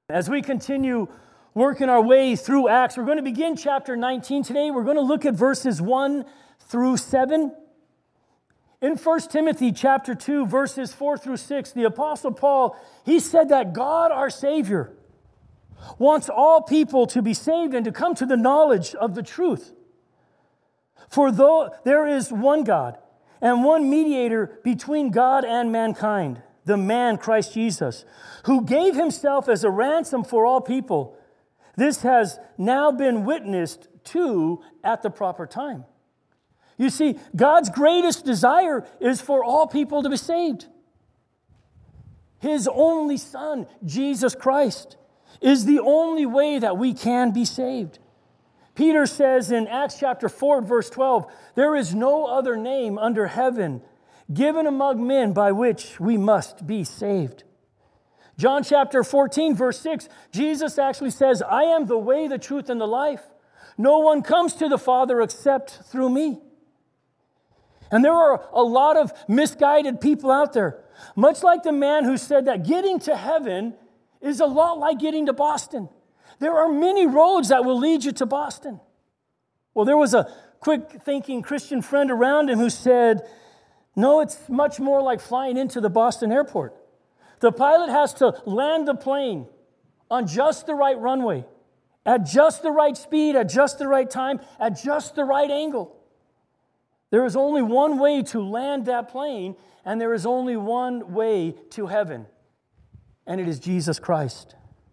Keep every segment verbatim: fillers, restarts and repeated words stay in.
As we continue working our way through Acts, we're going to begin chapter nineteen today. We're going to look at verses one through seven. In First Timothy chapter two, verses four through six, the Apostle Paul, he said that God, our Savior, wants all people to be saved and to come to the knowledge of the truth. For though there is one God and one mediator between God and mankind, the man Christ Jesus, who gave himself as a ransom for all people, this has now been witnessed to at the proper time. You see, God's greatest desire is for all people to be saved. His only Son, Jesus Christ, is the only way that we can be saved. Peter says in Acts chapter four, verse twelve, there is no other name under heaven given among men by which we must be saved. John chapter fourteen, verse six, Jesus actually says, I am the way, the truth, and the life. No one comes to the Father except through me. And there are a lot of misguided people out there, much like the man who said that getting to heaven is a lot like getting to Boston. There are many roads that will lead you to Boston. Well, there was a quick-thinking Christian friend around him who said, no, it's much more like flying into the Boston airport. The pilot has to land the plane on just the right runway, at just the right speed, at just the right time, at just the right angle. There is only one way to land that plane, and there is only one way to heaven, and it is Jesus Christ.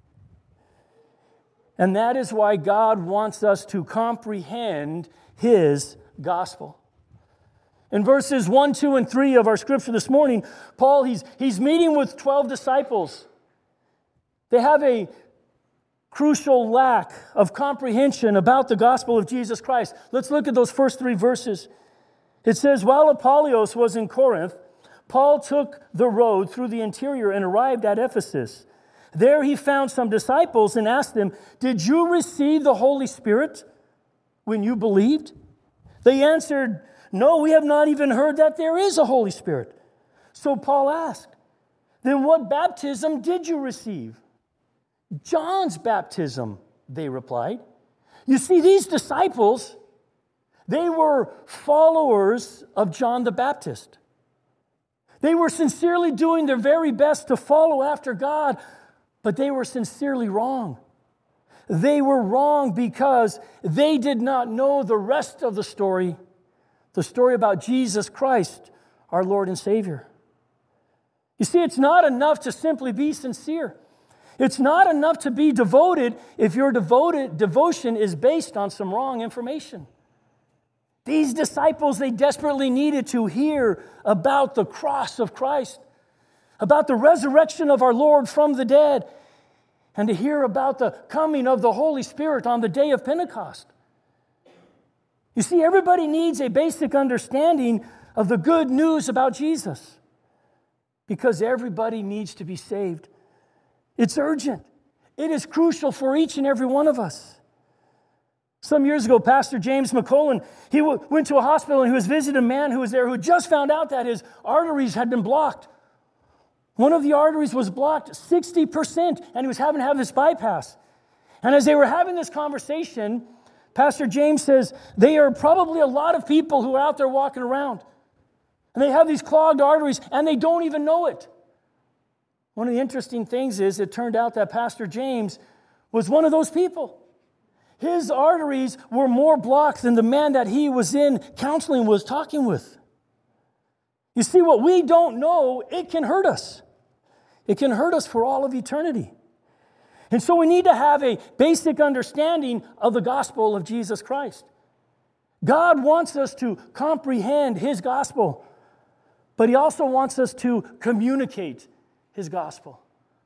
And that is why God wants us to comprehend His gospel. In verses one, two, and three of our scripture this morning, Paul, he's, he's meeting with twelve disciples. They have a crucial lack of comprehension about the gospel of Jesus Christ. Let's look at those first three verses. It says, while Apollos was in Corinth, Paul took the road through the interior and arrived at Ephesus. There he found some disciples and asked them, did you receive the Holy Spirit when you believed? They answered, no, we have not even heard that there is a Holy Spirit. So Paul asked, then what baptism did you receive? John's baptism, they replied. You see, these disciples, they were followers of John the Baptist. They were sincerely doing their very best to follow after God, but they were sincerely wrong. They were wrong because they did not know the rest of the story, the story about Jesus Christ, our Lord and Savior. You see, it's not enough to simply be sincere. It's not enough to be devoted if your devoted devotion is based on some wrong information. These disciples, they desperately needed to hear about the cross of Christ, about the resurrection of our Lord from the dead, and to hear about the coming of the Holy Spirit on the day of Pentecost. You see, everybody needs a basic understanding of the good news about Jesus because everybody needs to be saved. It's urgent. It is crucial for each and every one of us. Some years ago, Pastor James McCullen, he w- went to a hospital and he was visiting a man who was there who just found out that his arteries had been blocked. One of the arteries was blocked sixty percent, and he was having to have this bypass. And as they were having this conversation, Pastor James says, there are probably a lot of people who are out there walking around. And they have these clogged arteries, and they don't even know it. One of the interesting things is it turned out that Pastor James was one of those people. His arteries were more blocked than the man that he was in counseling was talking with. You see, what we don't know, it can hurt us. It can hurt us for all of eternity. And so we need to have a basic understanding of the gospel of Jesus Christ. God wants us to comprehend His gospel, but He also wants us to communicate His gospel.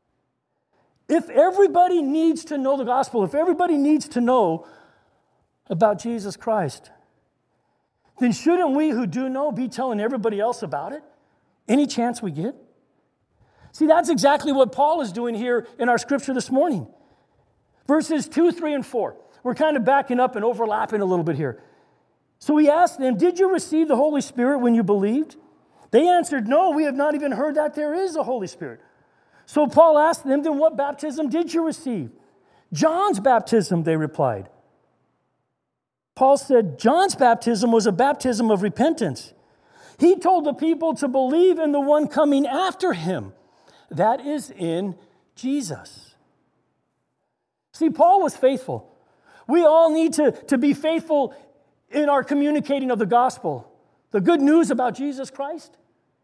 If everybody needs to know the gospel, if everybody needs to know about Jesus Christ, then shouldn't we who do know be telling everybody else about it any chance we get? See, that's exactly what Paul is doing here in our scripture this morning. Verses two, three, and four. We're kind of backing up and overlapping a little bit here. So he asked them, did you receive the Holy Spirit when you believed? They answered, no, we have not even heard that there is a Holy Spirit. So Paul asked them, then what baptism did you receive? John's baptism, they replied. Paul said, John's baptism was a baptism of repentance. He told the people to believe in the one coming after him. That is in Jesus. See, Paul was faithful. We all need to, to be faithful in our communicating of the gospel, the good news about Jesus Christ.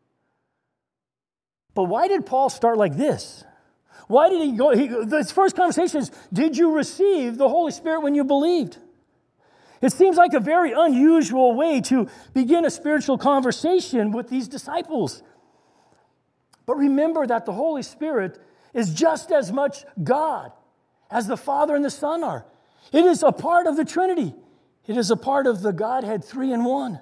But why did Paul start like this? Why did he go? He, his first conversation is, did you receive the Holy Spirit when you believed? It seems like a very unusual way to begin a spiritual conversation with these disciples. But remember that the Holy Spirit is just as much God as the Father and the Son are. It is a part of the Trinity. It is a part of the Godhead, three in one.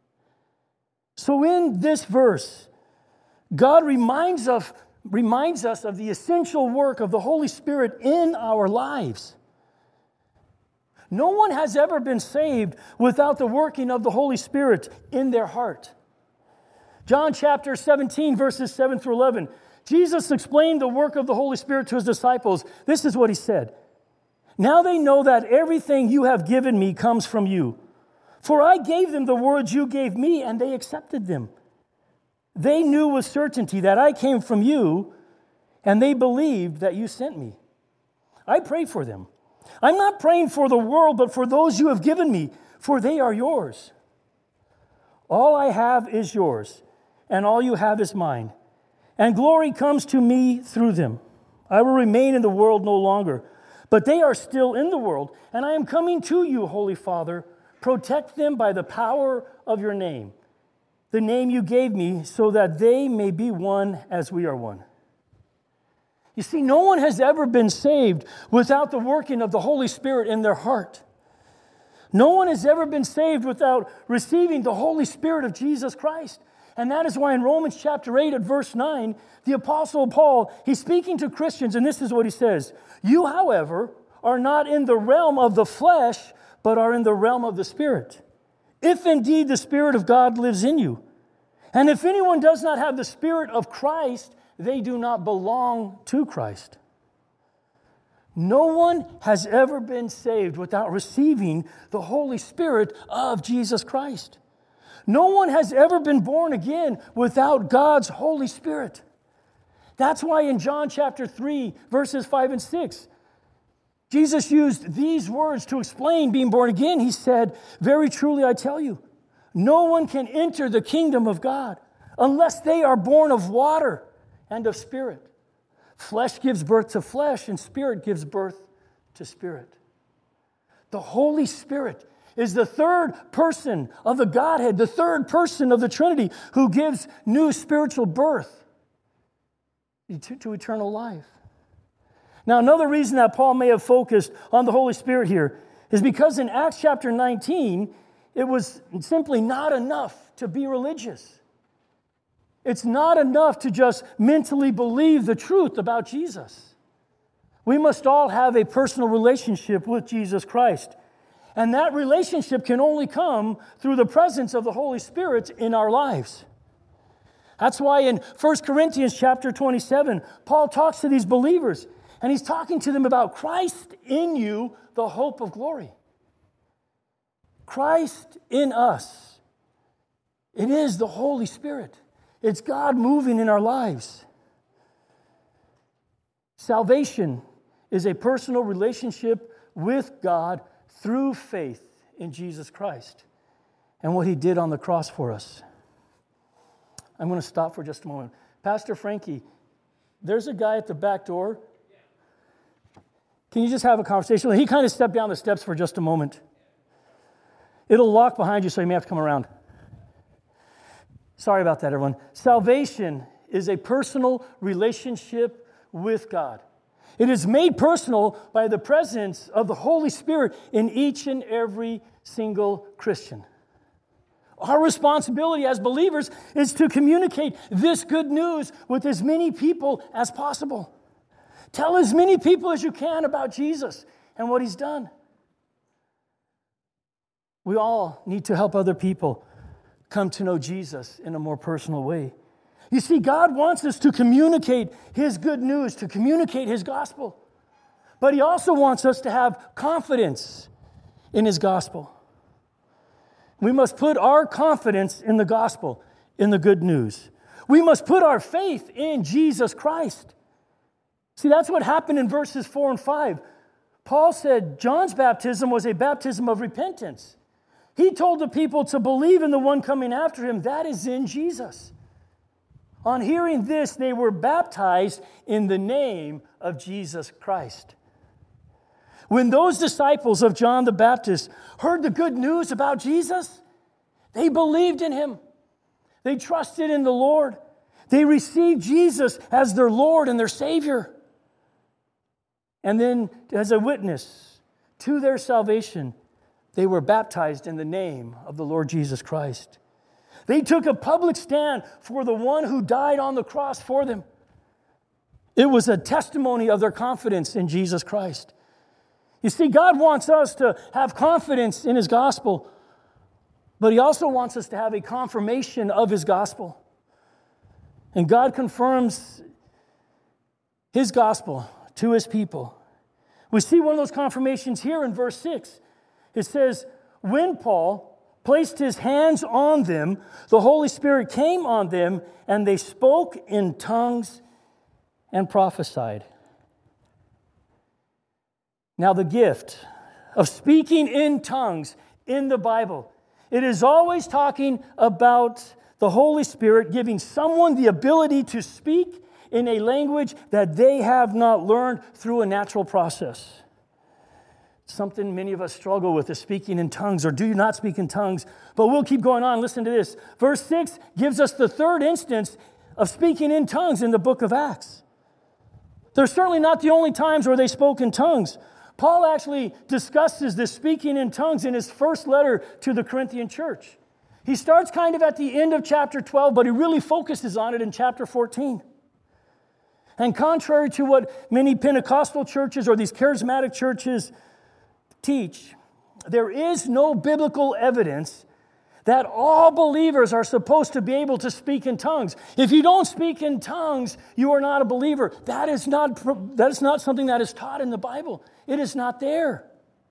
So in this verse, God reminds, of, reminds us of the essential work of the Holy Spirit in our lives. No one has ever been saved without the working of the Holy Spirit in their heart. John chapter seventeen, verses seven through eleven. Jesus explained the work of the Holy Spirit to his disciples. This is what he said. Now they know that everything you have given me comes from you. For I gave them the words you gave me, and they accepted them. They knew with certainty that I came from you, and they believed that you sent me. I pray for them. I'm not praying for the world, but for those you have given me, for they are yours. All I have is yours, and all you have is mine. And glory comes to me through them. I will remain in the world no longer, but they are still in the world, and I am coming to you, Holy Father. Protect them by the power of your name, the name you gave me, so that they may be one as we are one. You see, no one has ever been saved without the working of the Holy Spirit in their heart. No one has ever been saved without receiving the Holy Spirit of Jesus Christ. And that is why in Romans chapter eight at verse nine, the Apostle Paul, he's speaking to Christians, and this is what he says. You, however, are not in the realm of the flesh, but are in the realm of the Spirit, if indeed the Spirit of God lives in you. And if anyone does not have the Spirit of Christ, they do not belong to Christ. No one has ever been saved without receiving the Holy Spirit of Jesus Christ. No one has ever been born again without God's Holy Spirit. That's why in John chapter three, verses five and six, Jesus used these words to explain being born again. He said, very truly I tell you, no one can enter the kingdom of God unless they are born of water and of spirit. Flesh gives birth to flesh, and spirit gives birth to spirit. The Holy Spirit is the third person of the Godhead, the third person of the Trinity, who gives new spiritual birth to, to eternal life. Now, another reason that Paul may have focused on the Holy Spirit here is because in Acts chapter nineteen, it was simply not enough to be religious. It's not enough to just mentally believe the truth about Jesus. We must all have a personal relationship with Jesus Christ. And that relationship can only come through the presence of the Holy Spirit in our lives. That's why in First Corinthians chapter twenty-seven, Paul talks to these believers, and he's talking to them about Christ in you, the hope of glory. Christ in us. It is the Holy Spirit. It's God moving in our lives. Salvation is a personal relationship with God through faith in Jesus Christ and what he did on the cross for us. I'm going to stop for just a moment. Pastor Frankie, there's a guy at the back door. Can you just have a conversation? He kind of stepped down the steps for just a moment. It'll lock behind you, so you may have to come around. Sorry about that, everyone. Salvation is a personal relationship with God. It is made personal by the presence of the Holy Spirit in each and every single Christian. Our responsibility as believers is to communicate this good news with as many people as possible. Tell as many people as you can about Jesus and what he's done. We all need to help other people come to know Jesus in a more personal way. You see, God wants us to communicate His good news, to communicate His gospel. But He also wants us to have confidence in His gospel. We must put our confidence in the gospel, in the good news. We must put our faith in Jesus Christ. See, that's what happened in verses four and five. Paul said John's baptism was a baptism of repentance. He told the people to believe in the one coming after him, that is in Jesus. On hearing this, they were baptized in the name of Jesus Christ. When those disciples of John the Baptist heard the good news about Jesus, they believed in Him. They trusted in the Lord. They received Jesus as their Lord and their Savior. And then, as a witness to their salvation, they were baptized in the name of the Lord Jesus Christ. They took a public stand for the one who died on the cross for them. It was a testimony of their confidence in Jesus Christ. You see, God wants us to have confidence in His gospel, but He also wants us to have a confirmation of His gospel. And God confirms His gospel to His people. We see one of those confirmations here in verse six. It says, when Paul placed his hands on them, the Holy Spirit came on them, and they spoke in tongues and prophesied. Now, the gift of speaking in tongues in the Bible, it is always talking about the Holy Spirit giving someone the ability to speak in a language that they have not learned through a natural process. Something many of us struggle with is speaking in tongues, or do you not speak in tongues? But we'll keep going on. Listen to this. Verse six gives us the third instance of speaking in tongues in the book of Acts. They're certainly not the only times where they spoke in tongues. Paul actually discusses this speaking in tongues in his first letter to the Corinthian church. He starts kind of at the end of chapter twelve, but he really focuses on it in chapter fourteen. And contrary to what many Pentecostal churches or these charismatic churches teach, there is no biblical evidence that all believers are supposed to be able to speak in tongues. If you don't speak in tongues, you are not a believer. That is not, that is not something that is taught in the Bible. It is not there.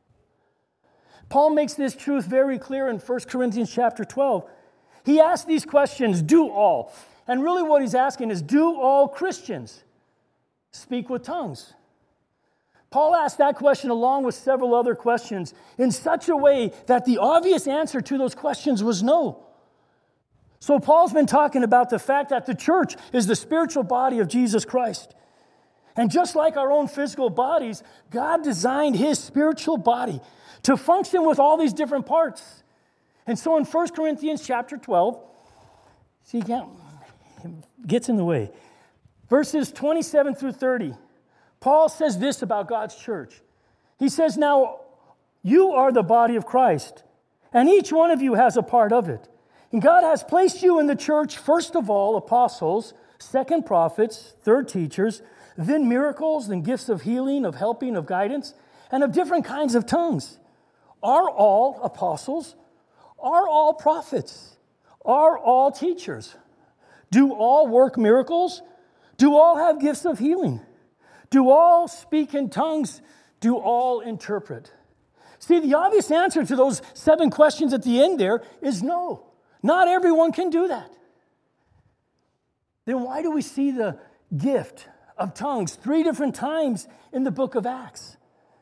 Paul makes this truth very clear in First Corinthians chapter twelve. He asks these questions, do all? And really what he's asking is, do all Christians speak with tongues? Paul asked that question along with several other questions in such a way that the obvious answer to those questions was no. So Paul's been talking about the fact that the church is the spiritual body of Jesus Christ. And just like our own physical bodies, God designed His spiritual body to function with all these different parts. And so in First Corinthians chapter twelve, see, he can't, it gets in the way. Verses twenty-seven through thirty, Paul says this about God's church. He says, now, you are the body of Christ, and each one of you has a part of it. And God has placed you in the church, first of all, apostles, second prophets, third teachers, then miracles, then gifts of healing, of helping, of guidance, and of different kinds of tongues. Are all apostles? Are all prophets? Are all teachers? Do all work miracles? Do all have gifts of healing? Do all speak in tongues? Do all interpret? See, the obvious answer to those seven questions at the end there is no. Not everyone can do that. Then why do we see the gift of tongues three different times in the book of Acts?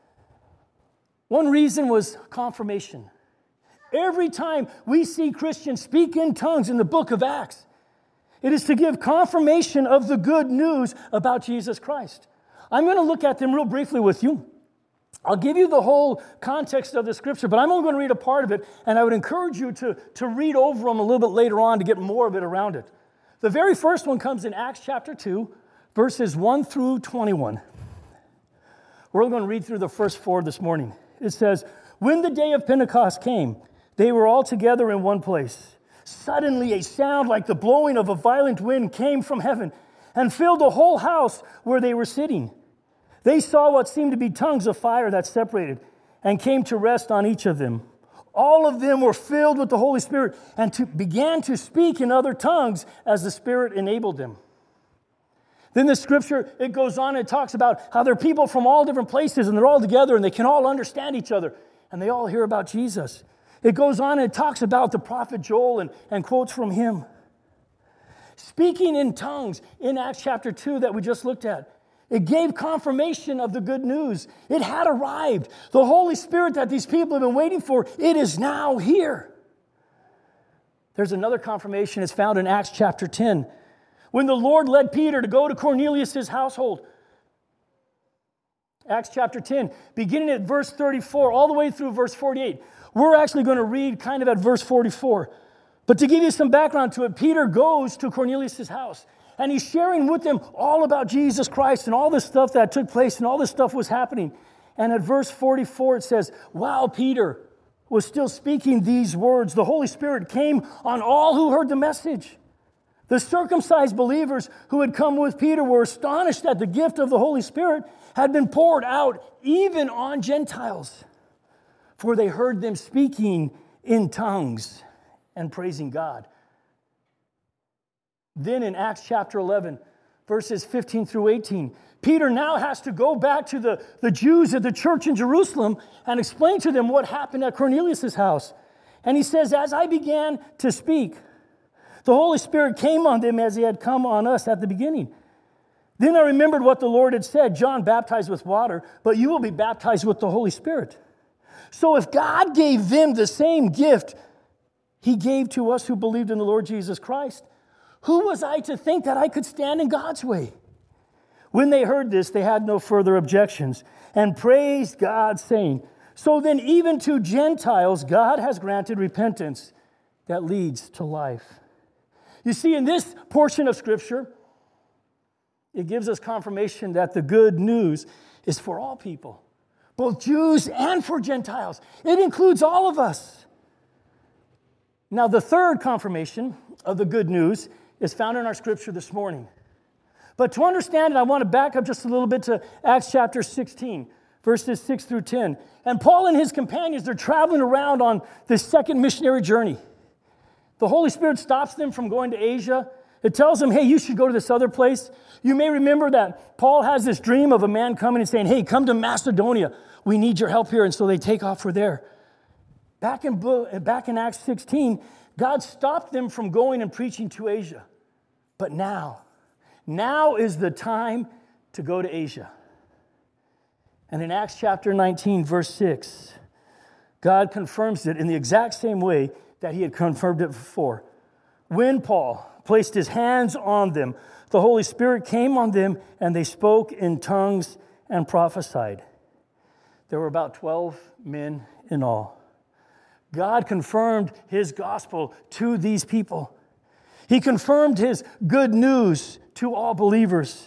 One reason was confirmation. Every time we see Christians speak in tongues in the book of Acts, it is to give confirmation of the good news about Jesus Christ. I'm going to look at them real briefly with you. I'll give you the whole context of the scripture, but I'm only going to read a part of it, and I would encourage you to, to read over them a little bit later on to get more of it around it. The very first one comes in Acts chapter two, verses one through twenty-one. We're going to read through the first four this morning. It says, when the day of Pentecost came, they were all together in one place. Suddenly a sound like the blowing of a violent wind came from heaven and filled the whole house where they were sitting. They saw what seemed to be tongues of fire that separated and came to rest on each of them. All of them were filled with the Holy Spirit and to, began to speak in other tongues as the Spirit enabled them. Then the scripture, it goes on and it talks about how there are people from all different places and they're all together and they can all understand each other and they all hear about Jesus. It goes on and it talks about the prophet Joel and, and quotes from him. Speaking in tongues in Acts chapter two that we just looked at, it gave confirmation of the good news. It had arrived. The Holy Spirit that these people have been waiting for, it is now here. There's another confirmation. It's found in Acts chapter ten. When the Lord led Peter to go to Cornelius' household. Acts chapter ten, beginning at verse thirty-four, all the way through verse forty-eight. We're actually going to read kind of at verse forty-four. But to give you some background to it, Peter goes to Cornelius' house. And he's sharing with them all about Jesus Christ and all this stuff that took place and all this stuff was happening. And at verse forty-four it says, while Peter was still speaking these words, the Holy Spirit came on all who heard the message. The circumcised believers who had come with Peter were astonished that the gift of the Holy Spirit had been poured out even on Gentiles, for they heard them speaking in tongues and praising God. Then in Acts chapter eleven, verses fifteen through eighteen, Peter now has to go back to the, the Jews at the church in Jerusalem and explain to them what happened at Cornelius' house. And he says, as I began to speak, the Holy Spirit came on them as he had come on us at the beginning. Then I remembered what the Lord had said, John baptized with water, but you will be baptized with the Holy Spirit. So if God gave them the same gift he gave to us who believed in the Lord Jesus Christ, who was I to think that I could stand in God's way? When they heard this, they had no further objections and praised God, saying, so then even to Gentiles, God has granted repentance that leads to life. You see, in this portion of Scripture, it gives us confirmation that the good news is for all people, both Jews and for Gentiles. It includes all of us. Now, the third confirmation of the good news is found in our Scripture this morning. But to understand it, I want to back up just a little bit to Acts chapter sixteen, verses six through ten. And Paul and his companions, they're traveling around on this second missionary journey. The Holy Spirit stops them from going to Asia. It tells them, hey, you should go to this other place. You may remember that Paul has this dream of a man coming and saying, hey, come to Macedonia. We need your help here. And so they take off for there. Back in, back in Acts sixteen, God stopped them from going and preaching to Asia. But now, now is the time to go to Asia. And in Acts chapter nineteen, verse six, God confirms it in the exact same way that he had confirmed it before. When Paul placed his hands on them, the Holy Spirit came on them, and they spoke in tongues and prophesied. There were about twelve men in all. God confirmed his gospel to these people. He confirmed his good news to all believers.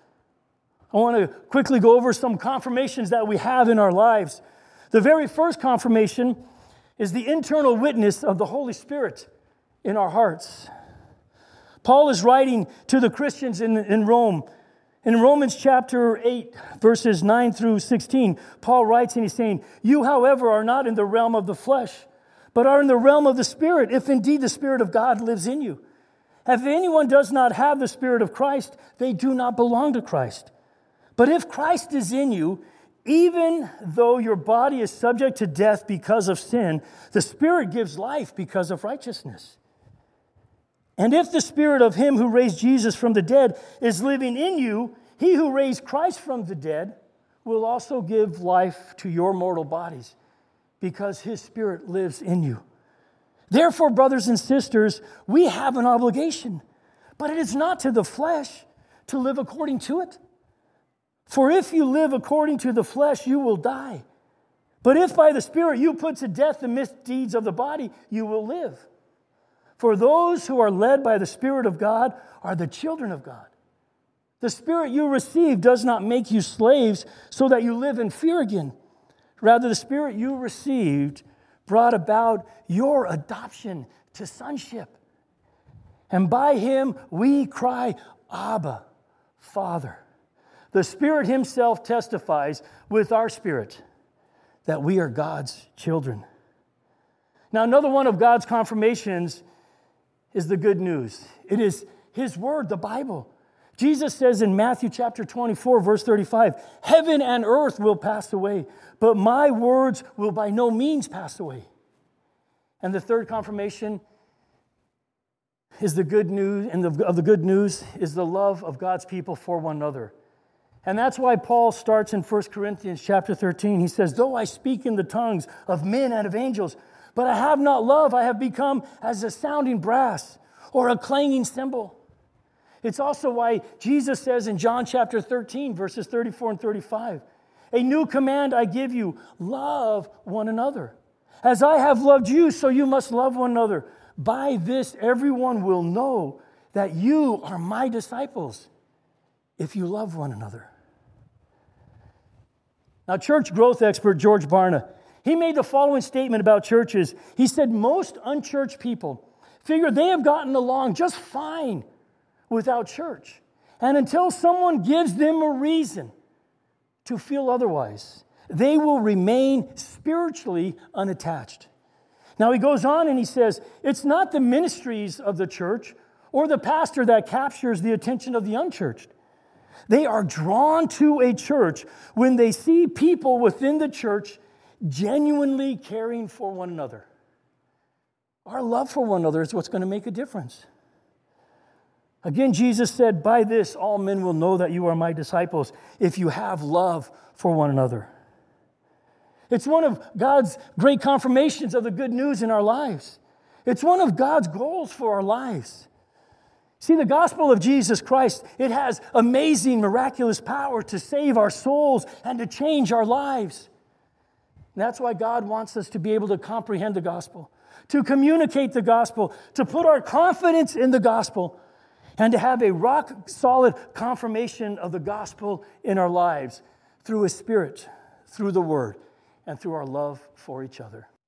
I want to quickly go over some confirmations that we have in our lives. The very first confirmation is the internal witness of the Holy Spirit in our hearts. Paul is writing to the Christians in, in Rome. In Romans chapter eight, verses nine through sixteen, Paul writes and he's saying, you, however, are not in the realm of the flesh, but are in the realm of the Spirit, if indeed the Spirit of God lives in you. If anyone does not have the Spirit of Christ, they do not belong to Christ. But if Christ is in you, even though your body is subject to death because of sin, the Spirit gives life because of righteousness. And if the Spirit of him who raised Jesus from the dead is living in you, he who raised Christ from the dead will also give life to your mortal bodies, because his Spirit lives in you. Therefore, brothers and sisters, we have an obligation, but it is not to the flesh to live according to it. For if you live according to the flesh, you will die. But if by the Spirit you put to death the misdeeds of the body, you will live. For those who are led by the Spirit of God are the children of God. The Spirit you receive does not make you slaves so that you live in fear again. Rather, the Spirit you received brought about your adoption to sonship. And by him we cry, Abba, Father. The Spirit himself testifies with our spirit that we are God's children. Now, another one of God's confirmations is the good news. It is His Word, the Bible. Jesus says in Matthew chapter twenty-four, verse thirty-five, heaven and earth will pass away, but my words will by no means pass away. And the third confirmation is the good news, and the, of the good news is the love of God's people for one another. And that's why Paul starts in First Corinthians chapter thirteen. He says, though I speak in the tongues of men and of angels, but I have not love, I have become as a sounding brass or a clanging cymbal. It's also why Jesus says in John chapter thirteen, verses thirty-four and thirty-five, a new command I give you, love one another. As I have loved you, so you must love one another. By this, everyone will know that you are my disciples, if you love one another. Now, church growth expert George Barna, he made the following statement about churches. He said, most unchurched people figure they have gotten along just fine without church. And until someone gives them a reason to feel otherwise, they will remain spiritually unattached. Now, he goes on and he says, it's not the ministries of the church or the pastor that captures the attention of the unchurched. They are drawn to a church when they see people within the church genuinely caring for one another. Our love for one another is what's going to make a difference. Again, Jesus said, by this all men will know that you are my disciples, if you have love for one another. It's one of God's great confirmations of the good news in our lives. It's one of God's goals for our lives. See, the gospel of Jesus Christ, it has amazing, miraculous power to save our souls and to change our lives. And that's why God wants us to be able to comprehend the gospel, to communicate the gospel, to put our confidence in the gospel, and to have a rock-solid confirmation of the gospel in our lives through His Spirit, through the Word, and through our love for each other.